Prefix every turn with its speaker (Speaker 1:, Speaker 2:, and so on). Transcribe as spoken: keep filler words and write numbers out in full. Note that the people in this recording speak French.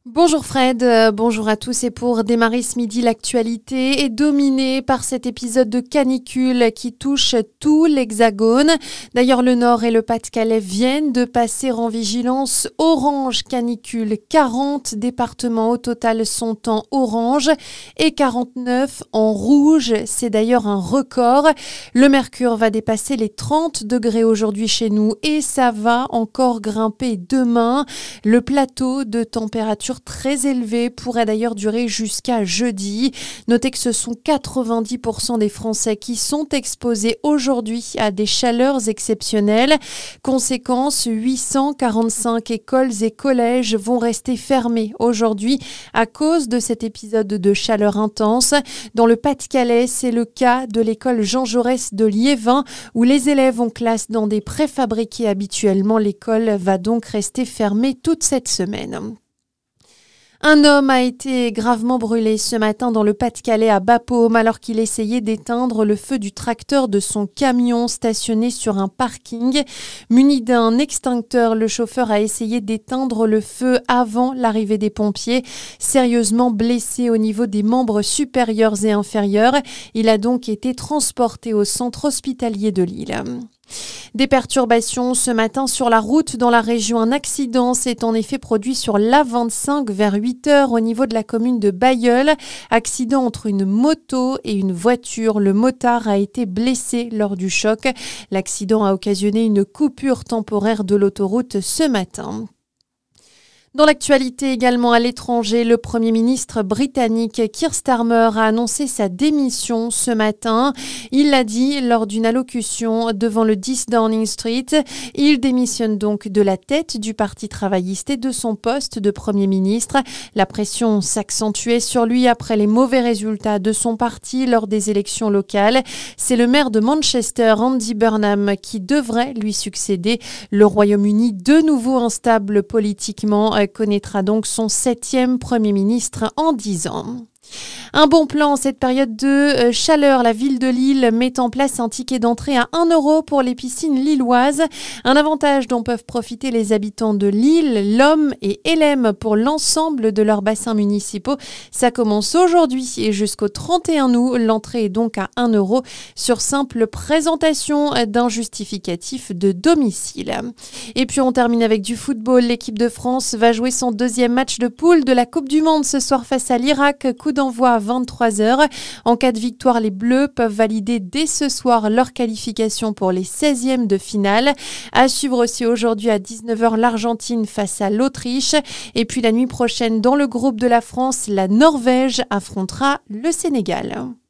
Speaker 1: Bonjour Fred, euh, bonjour à tous et pour démarrer ce midi, l'actualité est dominée par cet épisode de canicule qui touche tout l'Hexagone. D'ailleurs, le Nord et le Pas-de-Calais viennent de passer en vigilance orange canicule. quarante départements au total sont en orange et quarante-neuf en rouge. C'est d'ailleurs un record. Le mercure va dépasser les trente degrés aujourd'hui chez nous et ça va encore grimper demain. Le plateau de température très élevé pourrait d'ailleurs durer jusqu'à jeudi. Notez que ce sont quatre-vingt-dix pour cent des Français qui sont exposés aujourd'hui à des chaleurs exceptionnelles. Conséquence, huit cent quarante-cinq écoles et collèges vont rester fermés aujourd'hui à cause de cet épisode de chaleur intense. Dans le Pas-de-Calais, c'est le cas de l'école Jean Jaurès de Liévin où les élèves ont classe dans des préfabriqués habituellement. L'école va donc rester fermée toute cette semaine. Un homme a été gravement brûlé ce matin dans le Pas-de-Calais à Bapaume alors qu'il essayait d'éteindre le feu du tracteur de son camion stationné sur un parking. Muni d'un extincteur, le chauffeur a essayé d'éteindre le feu avant l'arrivée des pompiers. Sérieusement blessé au niveau des membres supérieurs et inférieurs, il a donc été transporté au centre hospitalier de Lille. Des perturbations ce matin sur la route dans la région. Un accident s'est en effet produit sur l'A vingt-cinq vers huit heures au niveau de la commune de Bailleul. Accident entre une moto et une voiture. Le motard a été blessé lors du choc. L'accident a occasionné une coupure temporaire de l'autoroute ce matin. Dans l'actualité également à l'étranger, le Premier ministre britannique Keir Starmer a annoncé sa démission ce matin. Il l'a dit lors d'une allocution devant le dix Downing Street. Il démissionne donc de la tête du Parti travailliste et de son poste de Premier ministre. La pression s'accentuait sur lui après les mauvais résultats de son parti lors des élections locales. C'est le maire de Manchester, Andy Burnham, qui devrait lui succéder. Le Royaume-Uni, de nouveau instable politiquement, connaîtra donc son septième Premier ministre en dix ans. Un bon plan en cette période de chaleur. La ville de Lille met en place un ticket d'entrée à un euro pour les piscines lilloises. Un avantage dont peuvent profiter les habitants de Lille, Lomme et Hellem pour l'ensemble de leurs bassins municipaux. Ça commence aujourd'hui et jusqu'au trente et un août. L'entrée est donc à un euro sur simple présentation d'un justificatif de domicile. Et puis on termine avec du football. L'équipe de France va jouer son deuxième match de poule de la Coupe du Monde ce soir face à l'Irak. Coup d'envoi à vingt-trois heures. En cas de victoire, les Bleus peuvent valider dès ce soir leur qualification pour les seizièmes de finale. À suivre aussi aujourd'hui à dix-neuf heures l'Argentine face à l'Autriche. Et puis la nuit prochaine, dans le groupe de la France, la Norvège affrontera le Sénégal.